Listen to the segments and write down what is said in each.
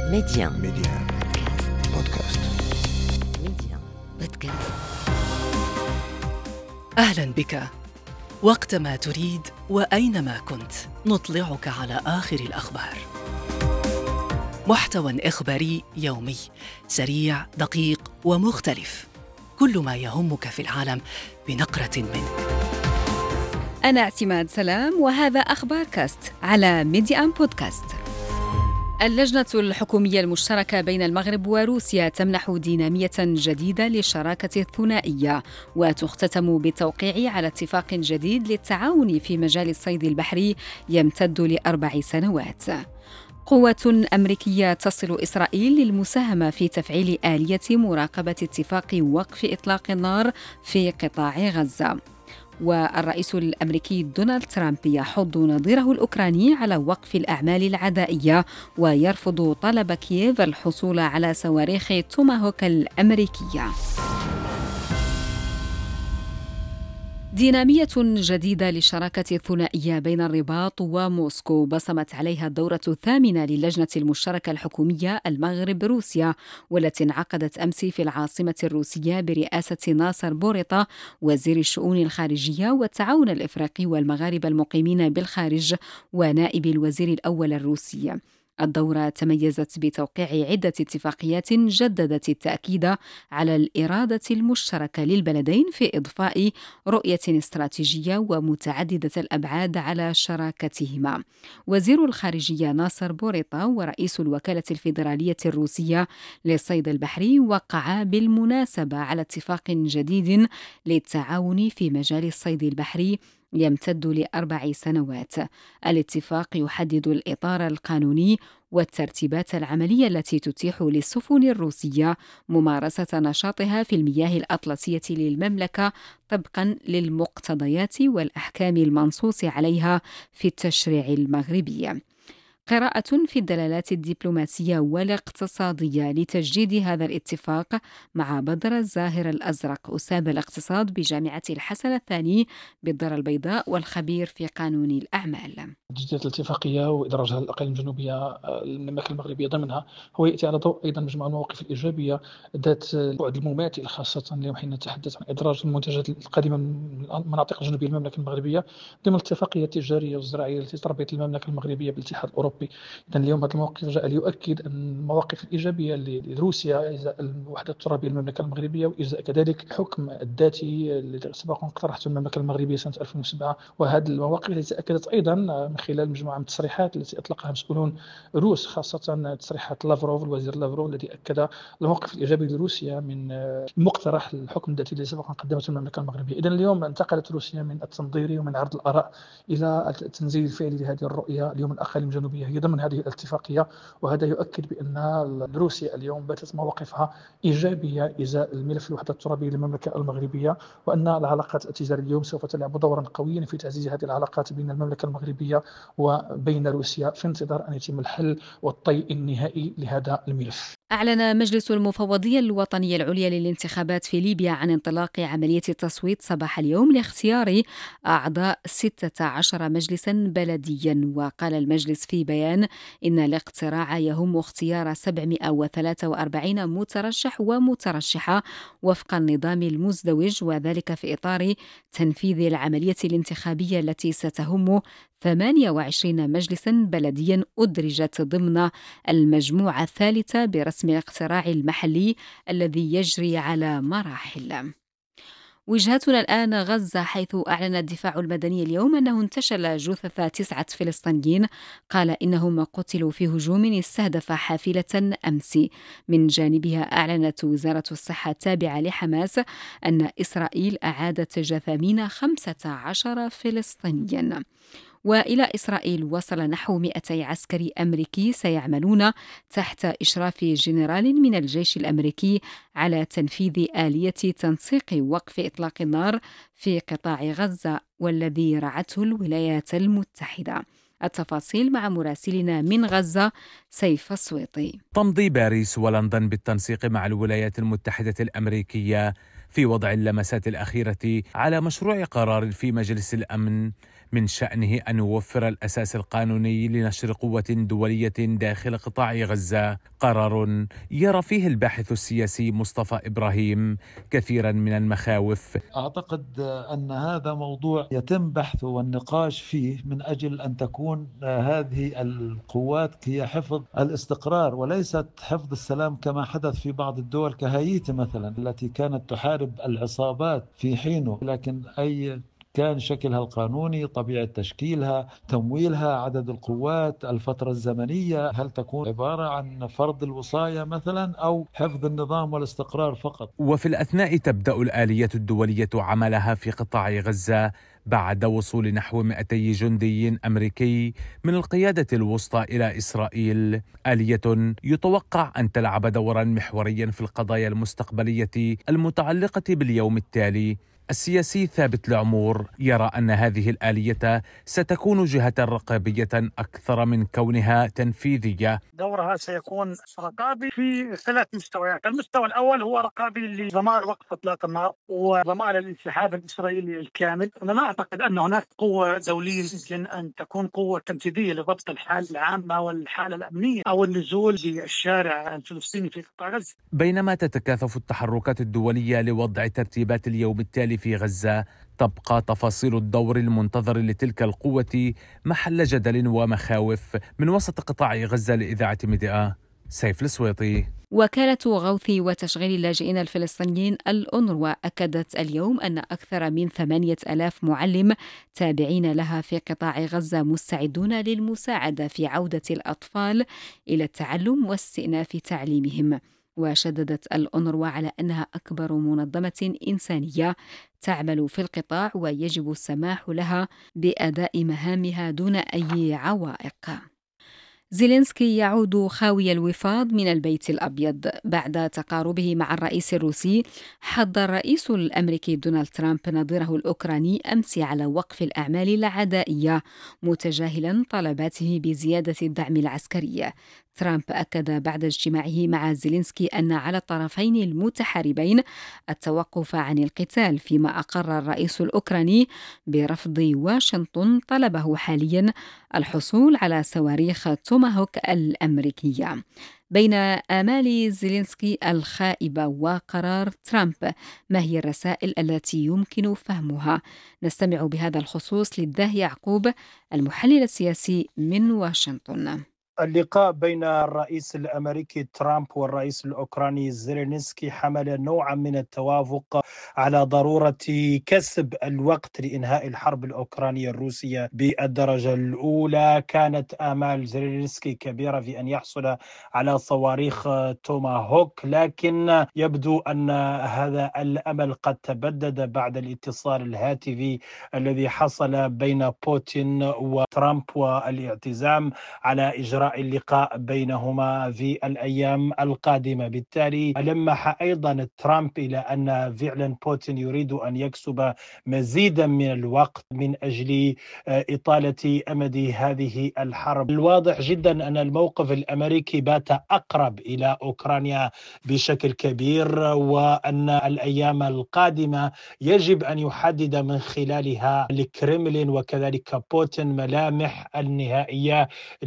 ميديان بودكاست. ميديان بودكاست. أهلا بك. وقتما تريد وأينما كنت نطلعك على آخر الأخبار. محتوى إخباري يومي سريع دقيق ومختلف، كل ما يهمك في العالم بنقرة منه. أنا اعتماد سلام وهذا أخبار كاست على ميديان بودكاست. اللجنة الحكومية المشتركة بين المغرب وروسيا تمنح دينامية جديدة للشراكة الثنائية، وتختتم بالتوقيع على اتفاق جديد للتعاون في مجال الصيد البحري يمتد ل4 سنوات. قوة أمريكية تصل إسرائيل للمساهمة في تفعيل آلية مراقبة اتفاق وقف إطلاق النار في قطاع غزة. والرئيس الأمريكي دونالد ترامب يحض نظيره الأوكراني على وقف الأعمال العدائية، ويرفض طلب كييف الحصول على صواريخ توماهوك الأمريكية. دينامية جديدة للشراكة الثنائية بين الرباط وموسكو بصمت عليها الدورة الثامنة للجنة المشتركة الحكومية المغرب-روسيا، والتي انعقدت أمس في العاصمة الروسية برئاسة ناصر بوريطة وزير الشؤون الخارجية والتعاون الإفريقي والمغاربة المقيمين بالخارج ونائب الوزير الأول الروسي. الدورة تميزت بتوقيع عدة اتفاقيات جددت التأكيد على الإرادة المشتركة للبلدين في إضفاء رؤية استراتيجية ومتعددة الأبعاد على شراكتهما. وزير الخارجية ناصر بوريطة ورئيس الوكالة الفيدرالية الروسية للصيد البحري وقعا بالمناسبة على اتفاق جديد للتعاون في مجال الصيد البحري يمتد ل4 سنوات. الاتفاق يحدد الإطار القانوني والترتيبات العملية التي تتيح للسفن الروسية ممارسة نشاطها في المياه الأطلسية للمملكة طبقاً للمقتضيات والأحكام المنصوص عليها في التشريع المغربي. قراءة في الدلالات الدبلوماسية والاقتصادية لتجديد هذا الاتفاق مع بدر الزاهر الأزرق، أستاذ الاقتصاد بجامعة الحسن الثاني بالدار البيضاء والخبير في قانون الأعمال. تجديد الاتفاقية وإدراجها للأقاليم الجنوبية المملكة المغربية ضمنها هو يأتي على ضوء أيضا مجموعة المواقف الإيجابية ذات البعد المماثل، خاصة اليوم حين نتحدث عن إدراج المنتجات القادمة من المناطق الجنوبية المملكة المغربية ضمن الاتفاقية التجارية والزراعية التي تربط المملكة المغربية بالاتحاد الأوروبي. إذن اليوم هذا الموقف جاء ليؤكد أن المواقف الإيجابية لروسيا إزاء الوحدة الترابية للمملكة المغربية، وإزاء كذلك الحكم الذاتي الذي سبق اقترحته المملكة المغربية سنة 2007. وهذه المواقف التي أكدت أيضا من خلال مجموعة من التصريحات التي أطلقها مسؤولون روس، خاصة تصريحات لافروف الوزير لافروف الذي أكد الموقف الإيجابي لروسيا من مقترح الحكم الذاتي الذي سبق قدمته المملكة المغربية. إذن اليوم انتقلت روسيا من التنظير ومن عرض الآراء إلى التنزيل الفعلي لهذه الرؤية. اليوم الأقاليم الجنوبية هي ضمن هذه الاتفاقية، وهذا يؤكد بأن روسيا اليوم باتت مواقفها إيجابية إزاء الملف الوحدة الترابية للمملكة المغربية، وأن العلاقات التجارية اليوم سوف تلعب دورا قويا في تعزيز هذه العلاقات بين المملكة المغربية وبين روسيا في انتظار أن يتم الحل والطي النهائي لهذا الملف. أعلن مجلس المفوضية الوطنية العليا للانتخابات في ليبيا عن انطلاق عملية التصويت صباح اليوم لاختيار أعضاء 16 مجلسا بلديا. وقال المجلس في بيان إن الاقتراع يهم اختيار 743 مترشح ومترشحة وفق النظام المزدوج، وذلك في إطار تنفيذ العملية الانتخابية التي ستهم 28 مجلسا بلديا أدرجت ضمن المجموعة الثالثة برسم الاقتراع المحلي الذي يجري على مراحل. وجهتنا الآن غزة، حيث أعلن الدفاع المدني اليوم أنه انتشل جثث 9 فلسطينيين قال إنهم قتلوا في هجوم استهدف حافلة أمس. من جانبها أعلنت وزارة الصحة التابعة لحماس أن إسرائيل أعادت جثامين 15 فلسطينيا. وإلى إسرائيل وصل نحو 200 عسكري أمريكي سيعملون تحت إشراف جنرال من الجيش الأمريكي على تنفيذ آلية تنسيق وقف إطلاق النار في قطاع غزة والذي رعته الولايات المتحدة. التفاصيل مع مراسلنا من غزة سيف السويطي. تمضي باريس ولندن بالتنسيق مع الولايات المتحدة الأمريكية في وضع اللمسات الأخيرة على مشروع قرار في مجلس الأمن من شأنه أن يوفر الأساس القانوني لنشر قوة دولية داخل قطاع غزة، قرار يرى فيه الباحث السياسي مصطفى إبراهيم كثيرا من المخاوف. أعتقد أن هذا موضوع يتم بحثه والنقاش فيه من أجل أن تكون هذه القوات هي حفظ الاستقرار وليست حفظ السلام كما حدث في بعض الدول كهايتي مثلا التي كانت تحارب العصابات في حينه، لكن أي كان شكلها القانوني، طبيعة تشكيلها، تمويلها، عدد القوات، الفترة الزمنية، هل تكون عبارة عن فرض الوصاية مثلا أو حفظ النظام والاستقرار فقط. وفي الأثناء تبدأ الآلية الدولية عملها في قطاع غزة بعد وصول نحو 200 جندي أمريكي من القيادة الوسطى إلى إسرائيل، آلية يتوقع أن تلعب دورا محوريا في القضايا المستقبلية المتعلقة باليوم التالي. السياسي ثابت العمور يرى أن هذه الآلية ستكون جهة رقابية أكثر من كونها تنفيذية. دورها سيكون رقابي في 3 مستويات. المستوى الأول هو رقابي لضمان وقف إطلاق النار وضمان الانسحاب الإسرائيلي الكامل. أنا لا أعتقد أن هناك قوة دولية يمكن أن تكون قوة تنفيذية لضبط الحالة العامة والحالة الأمنية أو النزول للشارع الفلسطيني في قطاع غزة. بينما تتكاثف التحركات الدولية لوضع ترتيبات اليوم التالي في غزة، تبقى تفاصيل الدور المنتظر لتلك القوة محل جدل ومخاوف. من وسط قطاع غزة لإذاعة ميديا، سيف السويطي. وكالة غوث وتشغيل اللاجئين الفلسطينيين الأونروا أكدت اليوم أن أكثر من 8,000 معلم تابعين لها في قطاع غزة مستعدون للمساعدة في عودة الأطفال إلى التعلم واستئناف تعليمهم. وشددت الأونروا على أنها أكبر منظمة إنسانية تعمل في القطاع ويجب السماح لها بأداء مهامها دون أي عوائق. زيلينسكي يعود خاوي الوفاض من البيت الأبيض بعد تقاربه مع الرئيس الروسي. حض الرئيس الأمريكي دونالد ترامب نظيره الأوكراني أمس على وقف الأعمال العدائية متجاهلا طلباته بزيادة الدعم العسكري. ترامب أكد بعد اجتماعه مع زيلينسكي أن على الطرفين المتحاربين التوقف عن القتال، فيما أقر الرئيس الأوكراني برفض واشنطن طلبه حاليا الحصول على صواريخ توماهوك الأمريكية. بين آمال زيلينسكي الخائبة وقرار ترامب، ما هي الرسائل التي يمكن فهمها؟ نستمع بهذا الخصوص للداهية يعقوب المحلل السياسي من واشنطن. اللقاء بين الرئيس الأمريكي ترامب والرئيس الأوكراني زيلينسكي حمل نوعا من التوافق على ضرورة كسب الوقت لإنهاء الحرب الأوكرانية الروسية بالدرجة الأولى. كانت آمال زيلينسكي كبيرة في أن يحصل على صواريخ توماهوك، لكن يبدو أن هذا الأمل قد تبدد بعد الاتصال الهاتفي الذي حصل بين بوتين وترامب والاعتزام على إجراء اللقاء بينهما في الأيام القادمة. بالتالي لمح أيضا ترامب إلى أن فعلا بوتين يريد أن يكسب مزيدا من الوقت من أجل إطالة أمد هذه الحرب. الواضح جدا أن الموقف الأمريكي بات أقرب إلى أوكرانيا بشكل كبير، وأن الأيام القادمة يجب أن يحدد من خلالها الكرملين وكذلك بوتين ملامح النهائية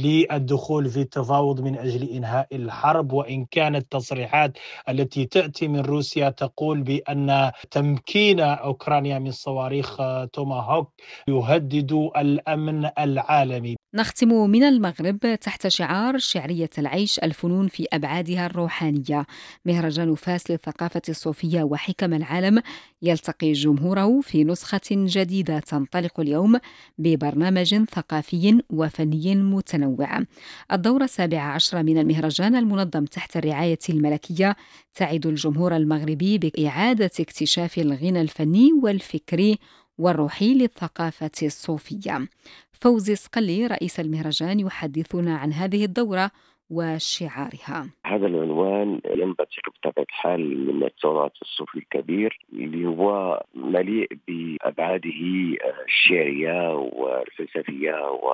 للدخول في التفاوض من أجل إنهاء الحرب. وإن كانت التصريحات التي تأتي من روسيا تقول بأن تمكين أوكرانيا من صواريخ توماهوك يهدد الأمن العالمي. نختم من المغرب تحت شعار شعرية العيش، الفنون في أبعادها الروحانية. مهرجان فاس للثقافة الصوفية وحكم العالم يلتقي جمهوره في نسخة جديدة تنطلق اليوم ببرنامج ثقافي وفني متنوع. الدورة 17 من المهرجان المنظم تحت الرعاية الملكية تعد الجمهور المغربي بإعادة اكتشاف الغنى الفني والفكري والروحي للثقافة الصوفية. فوزي صقلي رئيس المهرجان يحدثنا عن هذه الدورة وشعارها. هذا العنوان ينبثق بطبيعة الحال من التراث الصوفي الكبير اللي هو مليء بأبعاده الشعرية والفلسفية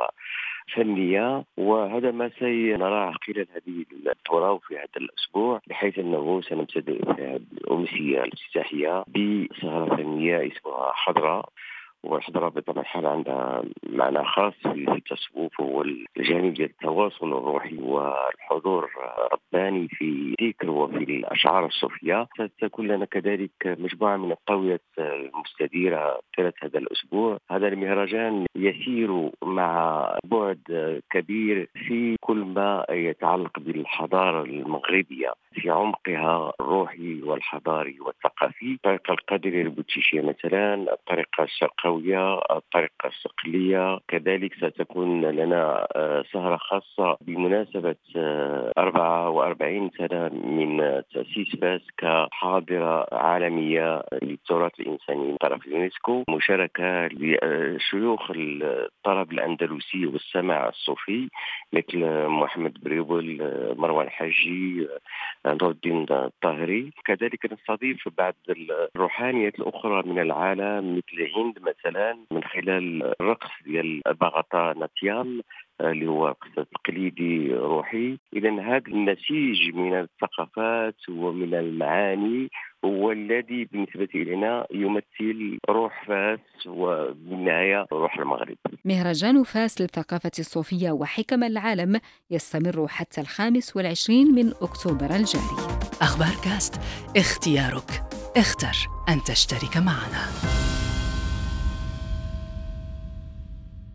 وفنية، وهذا ما سنراه خلال هذه الدورة وفي هذا الأسبوع، بحيث أنه سنبتدئ الأمسية الافتتاحية بسهرة فنية اسمها حضرة، والحضارة بطبيعة الحال عندها معنى خاص في التصوف، هو الجانب ديال التواصل الروحي والحضور رباني في الذكر وفي الأشعار الصوفية. ستكون لنا كذلك مجموعة من الطاولات المستديرة طيلة هذا الأسبوع. هذا المهرجان يسير مع بعد كبير في كل ما يتعلق بالحضارة المغربية في عمقها الروحي والحضاري والثقافي. الطريقة القادرية البوتشيشية مثلا، الطريقة الشرقاوية، الطريقة الصقلية. كذلك ستكون لنا سهرة خاصة بمناسبة 44 سنة من تأسيس فاس كحاضرة عالمية للتراث الإنساني من طرف اليونسكو، مشاركة لشيوخ الطرب الأندلسي والسماع الصوفي مثل محمد بريبل، مروان حجي، نور الدين الطاهري. كذلك نستضيف بعض الروحانيات الأخرى من العالم مثل هند مثلا، من خلال الرقص ديال باغاتا ناتيام اللي هو رقص تقليدي روحي. إذا هذا النسيج من الثقافات ومن المعاني هو الذي بالنسبة لنا يمثل روح فاس وبالنهاية روح المغرب. مهرجان فاس للثقافة الصوفية وحكم العالم يستمر حتى 25 من أكتوبر الجاري. أخبار كاست، اختيارك، اختر أن تشترك معنا.